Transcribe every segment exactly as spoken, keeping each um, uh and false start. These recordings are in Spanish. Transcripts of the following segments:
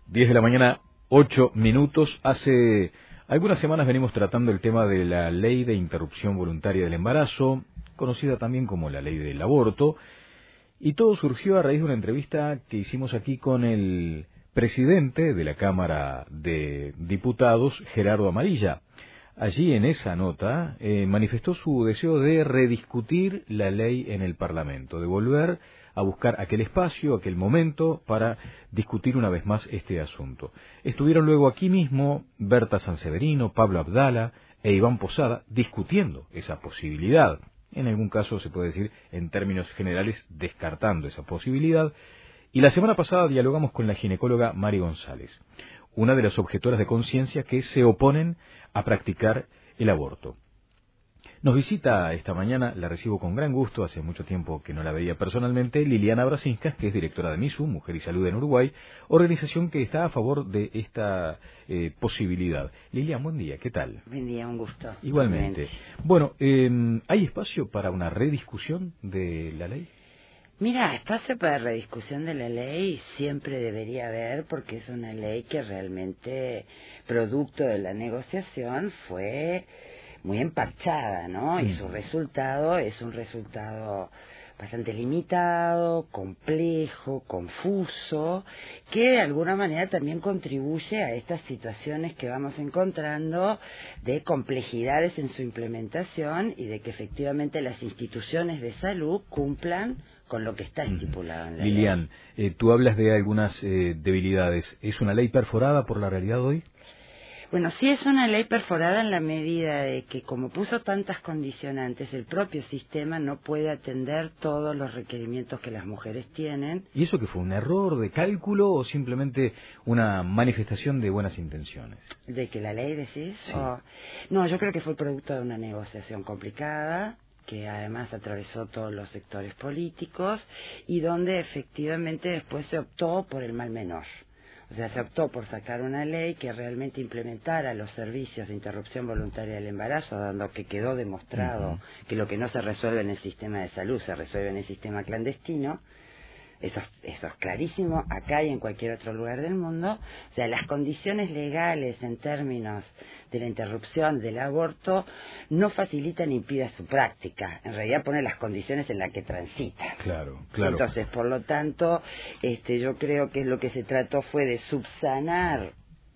diez de la mañana, ocho minutos. Hace algunas semanas venimos tratando el tema de la ley de interrupción voluntaria del embarazo, conocida también como la ley del aborto, y todo surgió a raíz de una entrevista que hicimos aquí con el presidente de la Cámara de Diputados, Gerardo Amarilla. Allí en esa nota eh, manifestó su deseo de rediscutir la ley en el Parlamento, de volver a buscar aquel espacio, aquel momento para discutir una vez más este asunto. Estuvieron luego aquí mismo Berta Sanseverino, Pablo Abdala e Iván Posada discutiendo esa posibilidad. En algún caso se puede decir, en términos generales, descartando esa posibilidad. Y la semana pasada dialogamos con la ginecóloga Mari González, una de las objetoras de conciencia que se oponen a practicar el aborto. Nos visita esta mañana, la recibo con gran gusto, hace mucho tiempo que no la veía personalmente, Liliana Brasinskas, que es directora de MISU, Mujer y Salud en Uruguay, organización que está a favor de esta eh, posibilidad. Lilian, buen día, ¿qué tal? Buen día, un gusto. Igualmente. Bueno, eh, ¿hay espacio para una rediscusión de la ley? Mira, espacio para rediscusión de la ley siempre debería haber, porque es una ley que realmente, producto de la negociación, fue muy emparchada, ¿no? Y su resultado es un resultado bastante limitado, complejo, confuso, que de alguna manera también contribuye a estas situaciones que vamos encontrando de complejidades en su implementación y de que efectivamente las instituciones de salud cumplan con lo que está estipulado en la Lilian, ley. Eh, tú hablas de algunas eh, debilidades. ¿Es una ley perforada por la realidad hoy? Bueno, sí es una ley perforada en la medida de que, como puso tantas condicionantes, el propio sistema no puede atender todos los requerimientos que las mujeres tienen. ¿Y eso que fue un error de cálculo o simplemente una manifestación de buenas intenciones? ¿De que la ley decís? Sí. O... No, yo creo que fue producto de una negociación complicada, que además atravesó todos los sectores políticos y donde efectivamente después se optó por el mal menor. O sea, se optó por sacar una ley que realmente implementara los servicios de interrupción voluntaria del embarazo, dando que quedó demostrado uh-huh. que lo que no se resuelve en el sistema de salud se resuelve en el sistema clandestino. Eso, eso es clarísimo acá y en cualquier otro lugar del mundo. O sea, las condiciones legales en términos de la interrupción del aborto no facilitan ni impiden su práctica. En realidad pone las condiciones en las que transita. Claro, claro. Entonces, por lo tanto, este, yo creo que lo que se trató fue de subsanar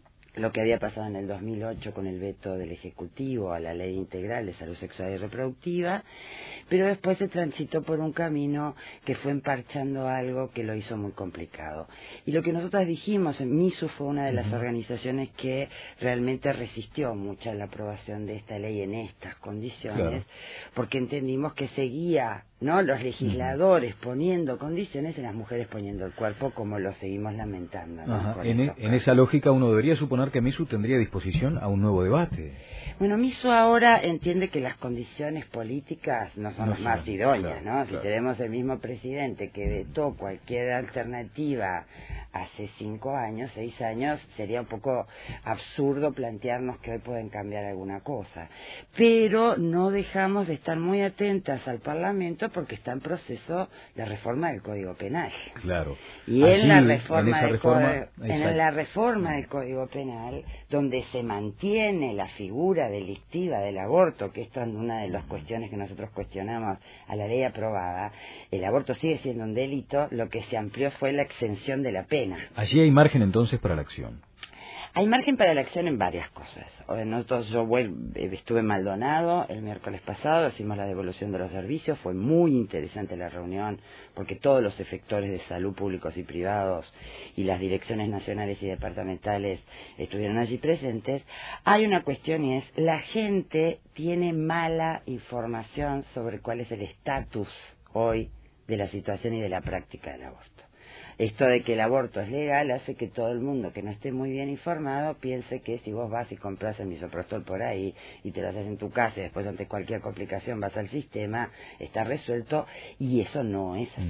lo que había pasado en el dos mil ocho con el veto del Ejecutivo a la Ley Integral de Salud Sexual y Reproductiva, pero después se transitó por un camino que fue emparchando algo que lo hizo muy complicado. Y lo que nosotras dijimos, en MISU fue una de las organizaciones que realmente resistió mucho a la aprobación de esta ley en estas condiciones, claro. porque entendimos que seguía, ¿no?, los legisladores uh-huh. poniendo condiciones y las mujeres poniendo el cuerpo, como lo seguimos lamentando, ¿no? En, e, en esa lógica uno debería suponer que MISU tendría disposición a un nuevo debate. Bueno, MISU ahora entiende que las condiciones políticas no son no las más idóneas, claro, ¿no? Si claro. tenemos el mismo presidente que vetó cualquier alternativa hace cinco años, seis años, sería un poco absurdo plantearnos que hoy pueden cambiar alguna cosa. Pero no dejamos de estar muy atentas al Parlamento porque está en proceso la reforma del Código Penal. Claro. Y Allí, en la reforma, en, del reforma Código, en la reforma del Código Penal, donde se mantiene la figura delictiva del aborto, que esto es una de las cuestiones que nosotros cuestionamos a la ley aprobada, el aborto sigue siendo un delito, lo que se amplió fue la exención de la pena. Allí hay margen entonces para la acción. Hay margen para la acción en varias cosas. Nosotros, yo estuve en Maldonado el miércoles pasado, hicimos la devolución de los servicios, fue muy interesante la reunión, porque todos los efectores de salud públicos y privados y las direcciones nacionales y departamentales estuvieron allí presentes. Hay una cuestión y es, la gente tiene mala información sobre cuál es el estatus hoy de la situación y de la práctica del aborto. Esto de que el aborto es legal hace que todo el mundo que no esté muy bien informado piense que si vos vas y compras el misoprostol por ahí y te lo haces en tu casa y después ante cualquier complicación vas al sistema, está resuelto, y eso no es así.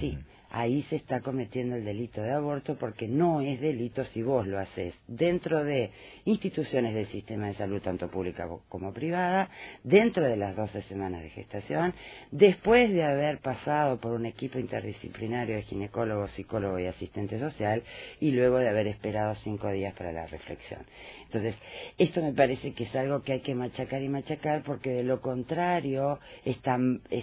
ahí se está cometiendo el delito de aborto, porque no es delito si vos lo haces dentro de instituciones del sistema de salud, tanto pública como privada, dentro de las doce semanas de gestación, después de haber pasado por un equipo interdisciplinario de ginecólogo, psicólogo y asistente social, y luego de haber esperado cinco días para la reflexión. Entonces, esto me parece que es algo que hay que machacar y machacar, porque de lo contrario, esta,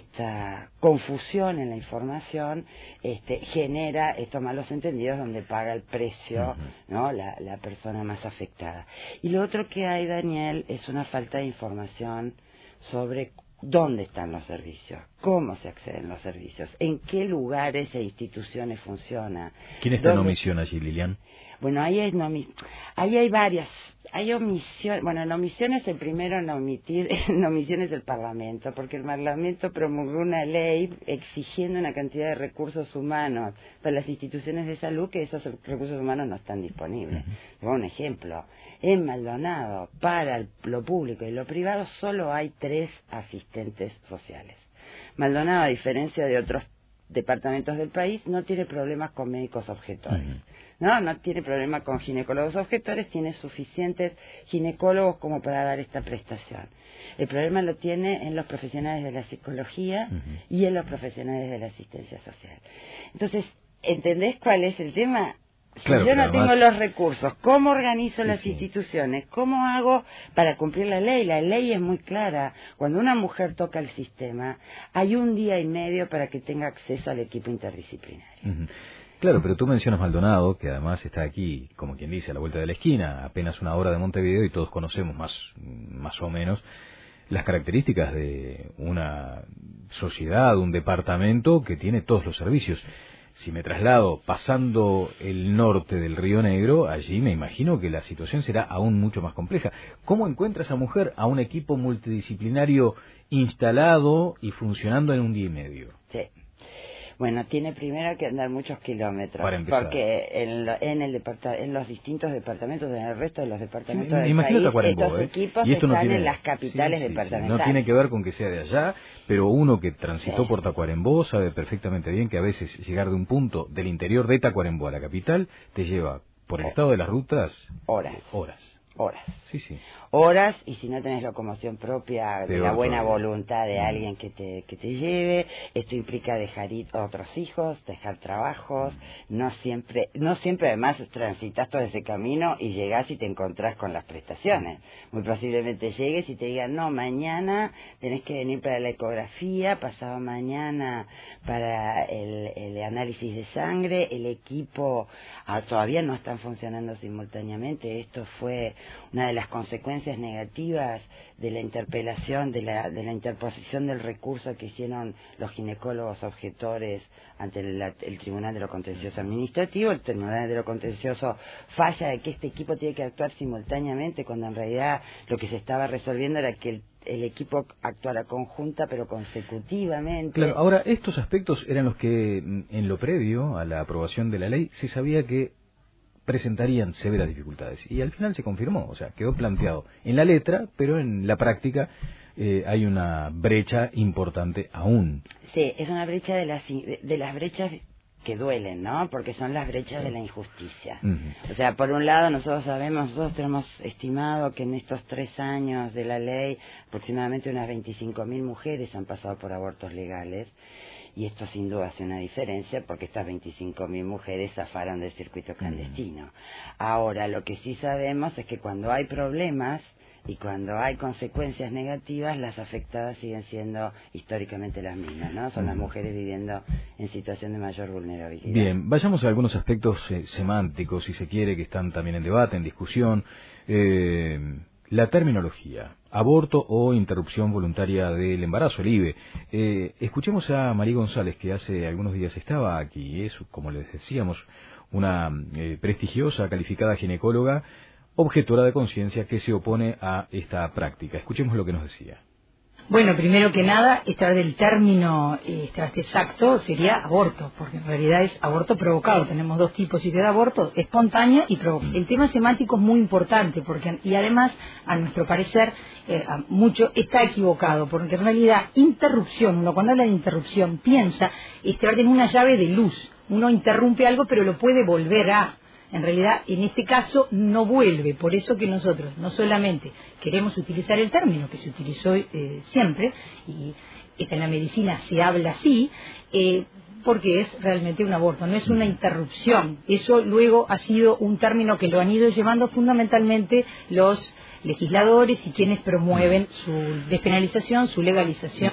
esta confusión en la información este, genera estos malos entendidos donde paga el precio, ¿no?, la, la persona más afectada. Y lo otro que hay, Daniel, es una falta de información sobre dónde están los servicios, cómo se acceden a los servicios, en qué lugares e instituciones funciona. ¿Quién está en omisión allí, Lilian? Bueno, ahí hay, no, ahí hay varias, hay omisiones, bueno, en omisiones el primero en omitir, en omisiones el Parlamento, porque el Parlamento promulgó una ley exigiendo una cantidad de recursos humanos para las instituciones de salud, que esos recursos humanos no están disponibles. Uh-huh. Un ejemplo, en Maldonado, para lo público y lo privado, solo hay tres asistentes sociales. Maldonado, a diferencia de otros departamentos del país, no tiene problemas con médicos objetores. Uh-huh. No, no tiene problema con ginecólogos objetores, tiene suficientes ginecólogos como para dar esta prestación. El problema lo tiene en los profesionales de la psicología uh-huh. y en los profesionales de la asistencia social. Entonces, ¿entendés cuál es el tema? Si claro, yo no además... tengo los recursos, ¿cómo organizo sí, las sí. instituciones? ¿Cómo hago para cumplir la ley? La ley es muy clara. Cuando una mujer toca el sistema, hay un día y medio para que tenga acceso al equipo interdisciplinario. Uh-huh. Claro, pero tú mencionas Maldonado, que además está aquí, como quien dice, a la vuelta de la esquina, apenas una hora de Montevideo, y todos conocemos más, más o menos las características de una sociedad, un departamento que tiene todos los servicios. Si me traslado pasando el norte del Río Negro, allí me imagino que la situación será aún mucho más compleja. ¿Cómo encuentra esa mujer a un equipo multidisciplinario instalado y funcionando en un día y medio? Sí. Bueno, tiene primero que andar muchos kilómetros, para empezar, porque en, lo, en, el departa, en los distintos departamentos, en el resto de los departamentos sí, del imagino país, Tacuarembó, estos ¿eh? equipos y esto están no tiene, en las capitales sí, sí, departamentales. Sí, no tiene que ver con que sea de allá, pero uno que transitó sí. por Tacuarembó sabe perfectamente bien que a veces llegar de un punto del interior de Tacuarembó a la capital te lleva, por el estado de las rutas, horas. horas. Horas. Sí, sí. Horas, y si no tenés locomoción propia, de, de la buena todavía. voluntad de mm. alguien que te, que te lleve, esto implica dejar ir a otros hijos, dejar trabajos, mm. no siempre, no siempre además transitas todo ese camino y llegás y te encontrás con las prestaciones. Muy posiblemente llegues y te digan, no, mañana tenés que venir para la ecografía, pasado mañana para el, el análisis de sangre, el equipo ah, todavía no están funcionando simultáneamente. Esto fue una de las consecuencias negativas de la interpelación, de la, de la interposición del recurso que hicieron los ginecólogos objetores ante el, el Tribunal de lo Contencioso Administrativo. El Tribunal de lo Contencioso falla de que este equipo tiene que actuar simultáneamente, cuando en realidad lo que se estaba resolviendo era que el el equipo actuara conjunta pero consecutivamente. Claro, ahora estos aspectos eran los que en lo previo a la aprobación de la ley se sabía que presentarían severas dificultades, y al final se confirmó, o sea, quedó planteado en la letra, pero en la práctica eh, hay una brecha importante aún. Sí, es una brecha de las, de las brechas que duelen, ¿no? Porque son las brechas de la injusticia. Uh-huh. O sea, por un lado nosotros sabemos, nosotros tenemos estimado que en estos tres años de la ley aproximadamente unas veinticinco mil mujeres han pasado por abortos legales. Y esto sin duda hace una diferencia, porque estas veinticinco mil mujeres zafaron del circuito clandestino. Mm. Ahora, lo que sí sabemos es que cuando hay problemas y cuando hay consecuencias negativas, las afectadas siguen siendo históricamente las mismas, ¿no? Son mm. las mujeres viviendo en situación de mayor vulnerabilidad. Bien, vayamos a algunos aspectos eh, semánticos, si se quiere, que están también en debate, en discusión. Eh... La terminología, aborto o interrupción voluntaria del embarazo, el I V E. Eh, escuchemos a María González, que hace algunos días estaba aquí, es, como les decíamos, una eh, prestigiosa, calificada ginecóloga, objetora de conciencia que se opone a esta práctica. Escuchemos lo que nos decía. Bueno, primero que nada, esta del término este, exacto sería aborto, porque en realidad es aborto provocado. Tenemos dos tipos de aborto, espontáneo y provocado. El tema semántico es muy importante, porque y además, a nuestro parecer, eh, a mucho está equivocado, porque en realidad interrupción, uno cuando habla de interrupción piensa este, en una llave de luz. uno interrumpe algo pero lo puede volver a. En realidad, en este caso, no vuelve. Por eso que nosotros no solamente queremos utilizar el término que se utilizó eh, siempre, y en la medicina se habla así, eh, porque es realmente un aborto, no es una interrupción. Eso luego ha sido un término que lo han ido llevando fundamentalmente los legisladores y quienes promueven su despenalización, su legalización.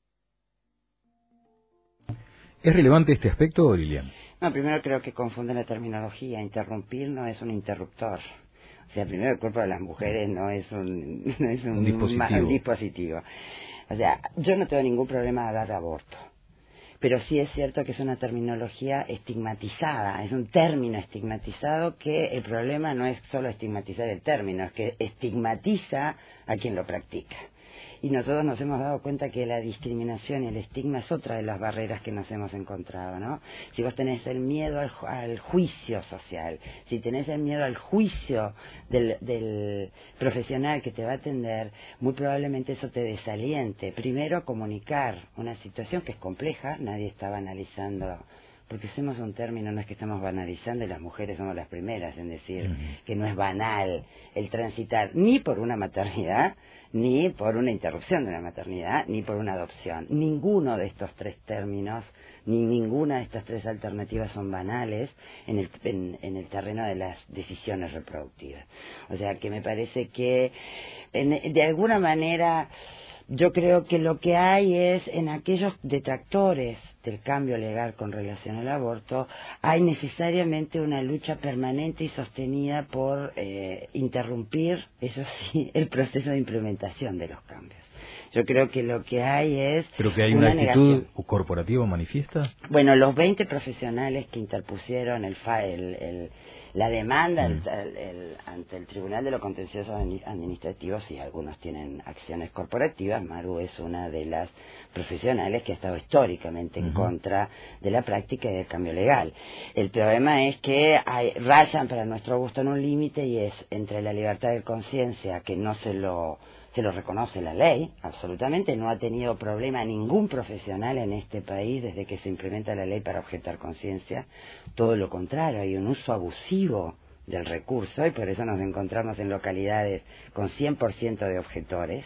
¿Es relevante este aspecto, Lilian? No, primero creo que confunden la terminología. Interrumpir no es un interruptor. O sea, primero el cuerpo de las mujeres no es un, no es un, un dispositivo. un dispositivo. O sea, yo no tengo ningún problema de hablar de aborto. Pero sí es cierto que es una terminología estigmatizada, es un término estigmatizado, que el problema no es solo estigmatizar el término, es que estigmatiza a quien lo practica. Y nosotros nos hemos dado cuenta que la discriminación y el estigma es otra de las barreras que nos hemos encontrado, ¿no? Si vos tenés el miedo al, ju al juicio social, si tenés el miedo al juicio del, del profesional que te va a atender, muy probablemente eso te desaliente. Primero, a comunicar una situación que es compleja, nadie está banalizando. Porque usemos un término, no es que estamos banalizando, y las mujeres somos las primeras en decir uh-huh. que no es banal el transitar ni por una maternidad, ni por una interrupción de una maternidad, ni por una adopción. Ninguno de estos tres términos, ni ninguna de estas tres alternativas son banales en el, en, en el terreno de las decisiones reproductivas. O sea que me parece que en, de alguna manera yo creo que lo que hay es, en aquellos detractores del cambio legal con relación al aborto, hay necesariamente una lucha permanente y sostenida por eh, interrumpir, eso sí, el proceso de implementación de los cambios. Yo creo que lo que hay es... ¿Pero que hay una, una actitud negación corporativa manifiesta? Bueno, los veinte profesionales que interpusieron el, fa, el, el la demanda mm. el, el, ante el Tribunal de lo Contencioso Administrativo, sí, algunos tienen acciones corporativas. Maru es una de las profesionales que ha estado históricamente uh-huh. en contra de la práctica y del cambio legal. El problema es que hay, rayan para nuestro gusto en un límite, y es entre la libertad de conciencia, que no se lo... se lo reconoce la ley, absolutamente, no ha tenido problema ningún profesional en este país desde que se implementa la ley para objetar conciencia. Todo lo contrario, hay un uso abusivo del recurso, y por eso nos encontramos en localidades con cien por ciento de objetores,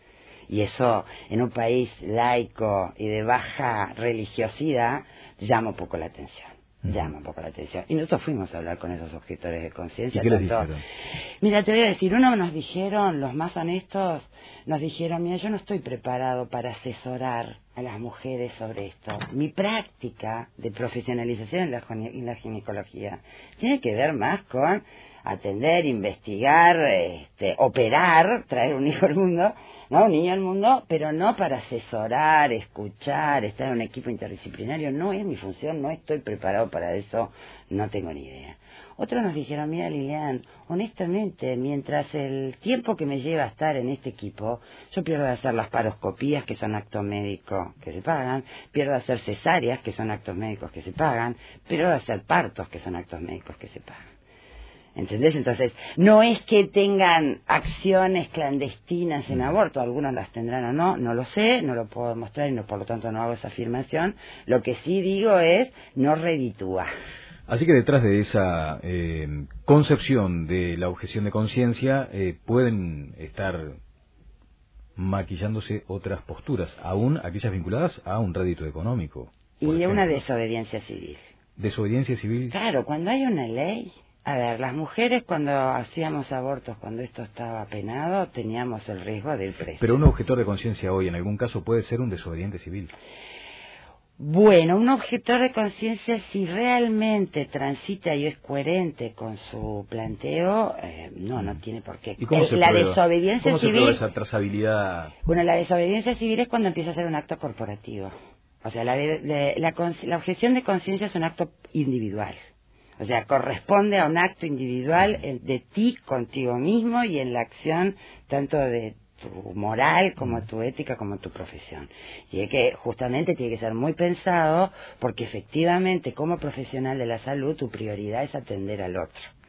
y eso en un país laico y de baja religiosidad llama un poco la atención. Llama un poco la atención. Y nosotros fuimos a hablar con esos objetores de conciencia. ¿Y qué les dijeron? Mira, te voy a decir, uno nos dijeron, los más honestos, nos dijeron, mira, yo no estoy preparado para asesorar a las mujeres sobre esto. Mi práctica de profesionalización en la, en la ginecología tiene que ver más con atender, investigar, este, operar, traer un hijo al mundo, ¿no? Un niño al mundo, pero no para asesorar, escuchar, estar en un equipo interdisciplinario. No es mi función, no estoy preparado para eso, no tengo ni idea. Otros nos dijeron, mira, Lilian, honestamente, mientras el tiempo que me lleva a estar en este equipo, yo pierdo de hacer las paroscopías, que son actos médicos que se pagan, pierdo de hacer cesáreas, que son actos médicos que se pagan, pierdo de hacer partos, que son actos médicos que se pagan. ¿Entendés? Entonces, no es que tengan acciones clandestinas en aborto, algunos las tendrán o no, no lo sé, no lo puedo demostrar y no, por lo tanto no hago esa afirmación. Lo que sí digo es, no reditúa. Así que detrás de esa eh, concepción de la objeción de conciencia eh, pueden estar maquillándose otras posturas, aún aquellas vinculadas a un rédito económico. Y a una desobediencia civil. ¿Desobediencia civil? Claro, cuando hay una ley... A ver, las mujeres cuando hacíamos abortos, cuando esto estaba penado, teníamos el riesgo de ir preso. Pero un objetor de conciencia hoy, en algún caso, puede ser un desobediente civil. Bueno, un objetor de conciencia, si realmente transita y es coherente con su planteo, eh, no, no tiene por qué. ¿Y cómo eh, se la prueba? desobediencia ¿Cómo se civil, prueba esa trazabilidad? Bueno, la desobediencia civil es cuando empieza a ser un acto corporativo. O sea, la, de, de, la, la objeción de conciencia es un acto individual. O sea, corresponde a un acto individual de ti contigo mismo y en la acción tanto de tu moral como tu ética como tu profesión. Y es que justamente tiene que ser muy pensado, porque efectivamente como profesional de la salud tu prioridad es atender al otro.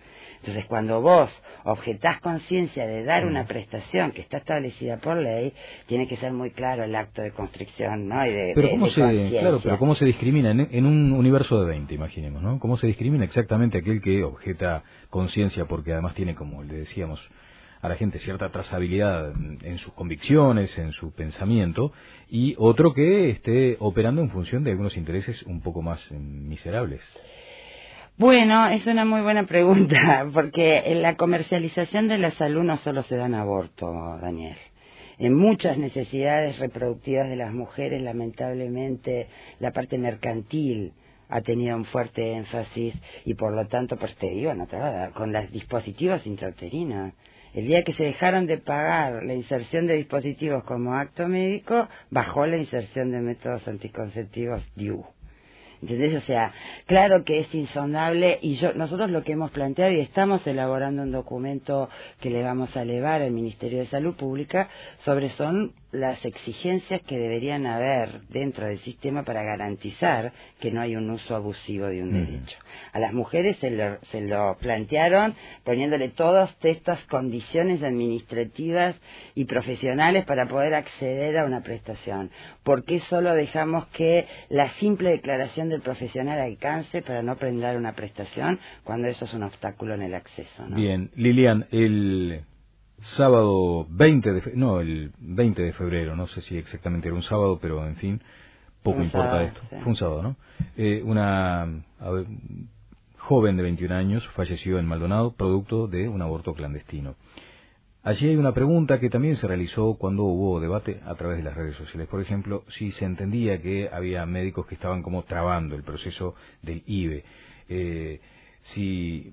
Entonces, cuando vos objetás conciencia de dar una prestación que está establecida por ley, tiene que ser muy claro el acto de constricción, ¿no? Y de, pero de, cómo de se, conciencia. claro, pero cómo se discrimina en, en un universo de veinte, imaginemos, ¿no? ¿Cómo se discrimina exactamente aquel que objeta conciencia porque además tiene, como le decíamos a la gente, cierta trazabilidad en sus convicciones, en su pensamiento, y otro que esté operando en función de algunos intereses un poco más eh, miserables? Bueno, es una muy buena pregunta, porque en la comercialización de la salud no solo se da en aborto, Daniel. En muchas necesidades reproductivas de las mujeres, lamentablemente, la parte mercantil ha tenido un fuerte énfasis y por lo tanto, pues te digo, no te va, con los dispositivos intrauterinos. El día que se dejaron de pagar la inserción de dispositivos como acto médico, bajó la inserción de métodos anticonceptivos D I U. ¿Entendés? O sea, claro que es insondable y yo nosotros lo que hemos planteado y estamos elaborando un documento que le vamos a elevar al Ministerio de Salud Pública sobre son las exigencias que deberían haber dentro del sistema para garantizar que no hay un uso abusivo de un Mm. derecho. A las mujeres se lo, se lo plantearon poniéndole todas estas condiciones administrativas y profesionales para poder acceder a una prestación. ¿Por qué solo dejamos que la simple declaración del profesional alcance para no prender una prestación cuando eso es un obstáculo en el acceso, ¿no? Bien, Lilian, el sábado veinte de fe... no, el veinte de febrero, no sé si exactamente era un sábado, pero en fin, poco Un importa sábado, esto. sí. Fue un sábado, ¿no? Eh, una a ver, joven de veintiún años falleció en Maldonado producto de un aborto clandestino. Allí hay una pregunta que también se realizó cuando hubo debate a través de las redes sociales. Por ejemplo, si se entendía que había médicos que estaban como trabando el proceso del I V E. Eh, si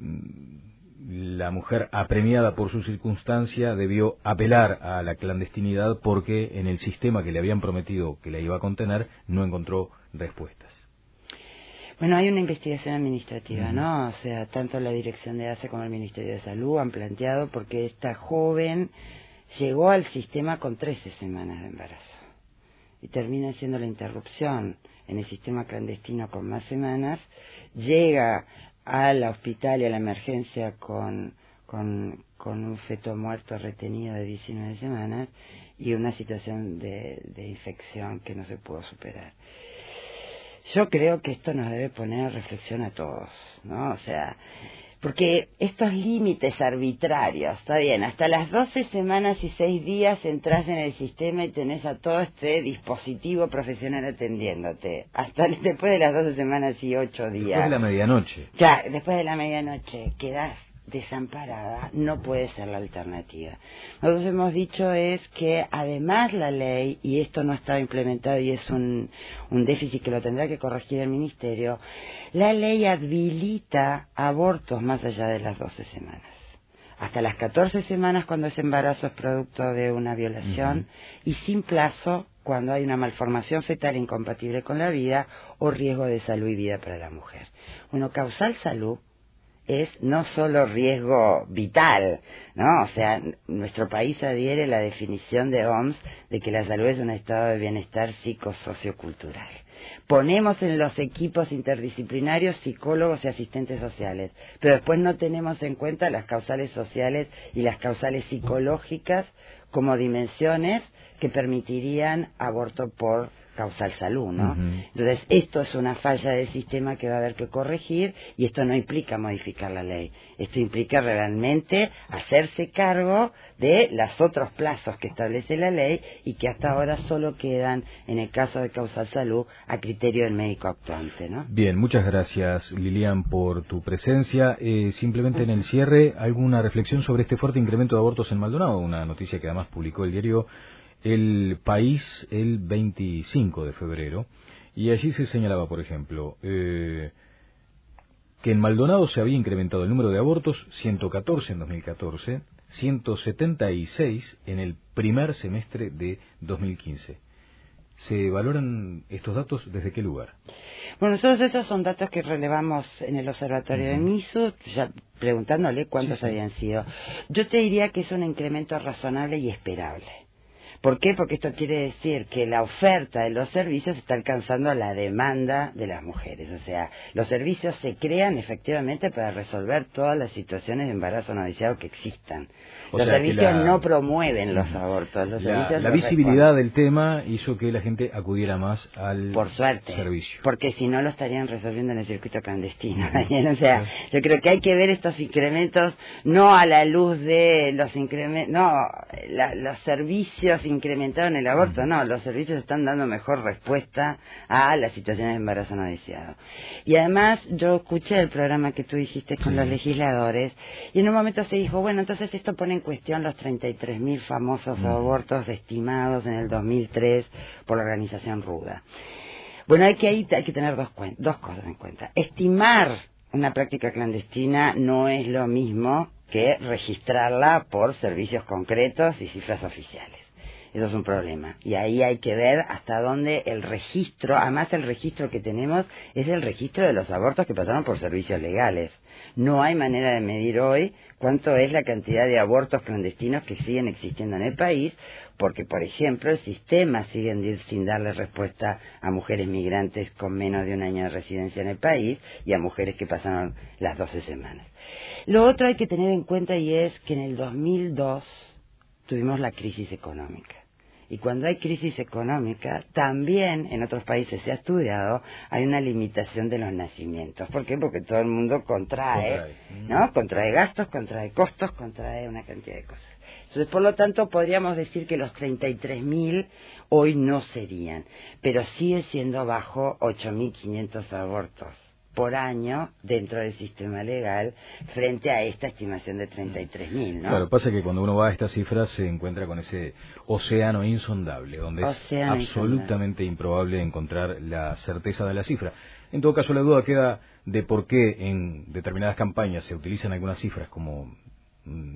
la mujer apremiada por su circunstancia debió apelar a la clandestinidad porque en el sistema que le habían prometido que la iba a contener no encontró respuestas. Bueno, hay una investigación administrativa, Uh-huh. ¿no? O sea, tanto la Dirección de A S E como el Ministerio de Salud han planteado porque esta joven llegó al sistema con trece semanas de embarazo y termina siendo la interrupción en el sistema clandestino con más semanas, llega al hospital y a la emergencia con, con, con un feto muerto retenido de diecinueve semanas y una situación de, de infección que no se pudo superar. Yo creo que esto nos debe poner a reflexión a todos, ¿no? O sea, porque estos límites arbitrarios, está bien, hasta las doce semanas y seis días entras en el sistema y tenés a todo este dispositivo profesional atendiéndote. Hasta después de las doce semanas y ocho días. Después de la medianoche. Ya, después de la medianoche quedás desamparada, no puede ser la alternativa. Nosotros hemos dicho es que además la ley, y esto no estaba implementado y es un, un déficit que lo tendrá que corregir el Ministerio, la ley habilita abortos más allá de las doce semanas. Hasta las catorce semanas cuando ese embarazo es producto de una violación uh-huh. y sin plazo cuando hay una malformación fetal incompatible con la vida o riesgo de salud y vida para la mujer. Bueno, causal salud es no solo riesgo vital, ¿no? O sea, nuestro país adhiere a la definición de O M S de que la salud es un estado de bienestar psicosociocultural. Ponemos en los equipos interdisciplinarios psicólogos y asistentes sociales, pero después no tenemos en cuenta las causales sociales y las causales psicológicas como dimensiones que permitirían aborto por causal salud, ¿no? Uh-huh. Entonces, esto es una falla del sistema que va a haber que corregir y esto no implica modificar la ley. Esto implica realmente hacerse cargo de los otros plazos que establece la ley y que hasta ahora solo quedan, en el caso de causal salud, a criterio del médico actuante, ¿no? Bien, muchas gracias, Lilian, por tu presencia. Eh, simplemente en el cierre, ¿alguna reflexión sobre este fuerte incremento de abortos en Maldonado? Una noticia que además publicó el diario El País el veinticinco de febrero, y allí se señalaba, por ejemplo, eh, que en Maldonado se había incrementado el número de abortos, ciento catorce en dos mil catorce, ciento setenta y seis en el primer semestre de dos mil quince. ¿Se valoran estos datos desde qué lugar? Bueno, nosotros esos son datos que relevamos en el observatorio uh-huh. de MISU, ya preguntándole cuántos sí, sí. habían sido. Yo te diría que es un incremento razonable y esperable. ¿Por qué? Porque esto quiere decir que la oferta de los servicios está alcanzando la demanda de las mujeres. O sea, los servicios se crean efectivamente para resolver todas las situaciones de embarazo no deseado que existan. O los sea, servicios la... no promueven los abortos. Los la servicios la los visibilidad responden. del tema hizo que la gente acudiera más al Por suerte, servicio. porque si no lo estarían resolviendo en el circuito clandestino. O sea, yo creo que hay que ver estos incrementos no a la luz de los incrementos, no, la, los servicios incrementaron el aborto, no, los servicios están dando mejor respuesta a las situaciones de embarazo no deseado. Y además yo escuché el programa que tú dijiste con sí. los legisladores y en un momento se dijo, bueno, entonces esto pone en cuestión los treinta y tres mil famosos mm. abortos estimados en el dos mil tres por la organización Ruda. Bueno, hay que, hay que tener dos, dos cosas en cuenta. Estimar una práctica clandestina no es lo mismo que registrarla por servicios concretos y cifras oficiales. Eso es un problema. Y ahí hay que ver hasta dónde el registro, además el registro que tenemos es el registro de los abortos que pasaron por servicios legales. No hay manera de medir hoy cuánto es la cantidad de abortos clandestinos que siguen existiendo en el país, porque, por ejemplo, el sistema sigue sin darle respuesta a mujeres migrantes con menos de un año de residencia en el país y a mujeres que pasaron las doce semanas. Lo otro hay que tener en cuenta y es que en el dos mil dos tuvimos la crisis económica. Y cuando hay crisis económica, también en otros países se ha estudiado, hay una limitación de los nacimientos. ¿Por qué? Porque todo el mundo contrae, contrae. ¿no? Contrae gastos, contrae costos, contrae una cantidad de cosas. Entonces, por lo tanto, podríamos decir que los treinta y tres mil hoy no serían, pero sigue siendo bajo ocho mil quinientos abortos por año dentro del sistema legal frente a esta estimación de treinta y tres mil, ¿no? Claro, pasa que cuando uno va a estas cifras se encuentra con ese océano insondable, donde océano es absolutamente insondable. Improbable encontrar la certeza de la cifra. En todo caso, la duda queda de por qué en determinadas campañas se utilizan algunas cifras como mmm,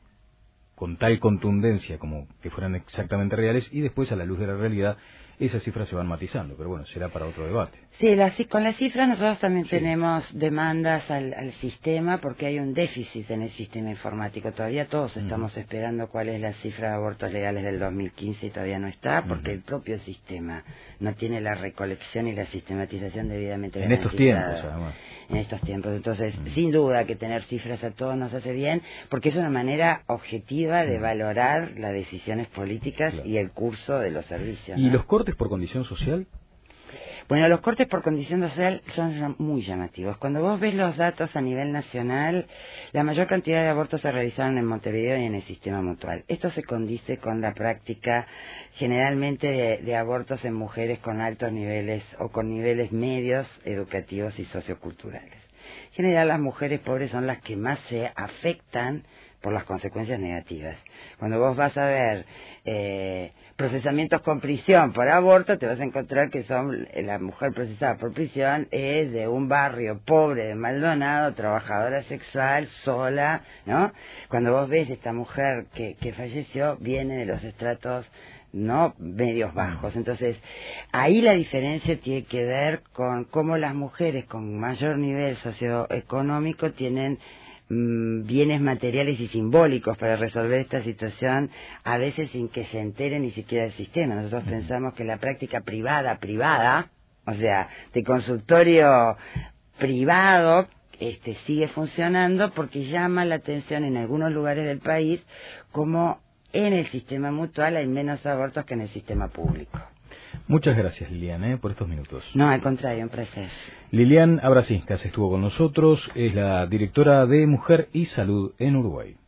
con tal contundencia como que fueran exactamente reales y después a la luz de la realidad esas cifras se van matizando, pero bueno, será para otro debate. Sí, la, con las cifras nosotros también sí. tenemos demandas al, al sistema porque hay un déficit en el sistema informático. Todavía todos uh-huh. estamos esperando cuál es la cifra de abortos legales del dos mil quince y todavía no está porque uh-huh. el propio sistema no tiene la recolección y la sistematización debidamente en estos tiempos, además. En estos tiempos. Entonces, uh-huh. sin duda que tener cifras a todos nos hace bien porque es una manera objetiva de uh-huh. valorar las decisiones políticas claro. y el curso de los servicios. ¿Y ¿no? los cortes por condición social? Bueno, los cortes por condición social son muy llamativos. Cuando vos ves los datos a nivel nacional, la mayor cantidad de abortos se realizaron en Montevideo y en el sistema mutual. Esto se condice con la práctica generalmente de, de abortos en mujeres con altos niveles o con niveles medios educativos y socioculturales. En general, las mujeres pobres son las que más se afectan por las consecuencias negativas. Cuando vos vas a ver eh, procesamientos con prisión por aborto, te vas a encontrar que son la mujer procesada por prisión es de un barrio pobre de Maldonado, trabajadora sexual, sola, ¿no? Cuando vos ves esta mujer que, que falleció, viene de los estratos no medios bajos. Entonces, ahí la diferencia tiene que ver con cómo las mujeres con mayor nivel socioeconómico tienen bienes materiales y simbólicos para resolver esta situación, a veces sin que se entere ni siquiera el sistema. Nosotros pensamos que la práctica privada, privada, o sea, de consultorio privado, este sigue funcionando porque llama la atención en algunos lugares del país como en el sistema mutual hay menos abortos que en el sistema público. Muchas gracias, Lilian, ¿eh? por estos minutos. No, al contrario, un placer. Lilian Abrasinskas estuvo con nosotros, es la directora de Mujer y Salud en Uruguay.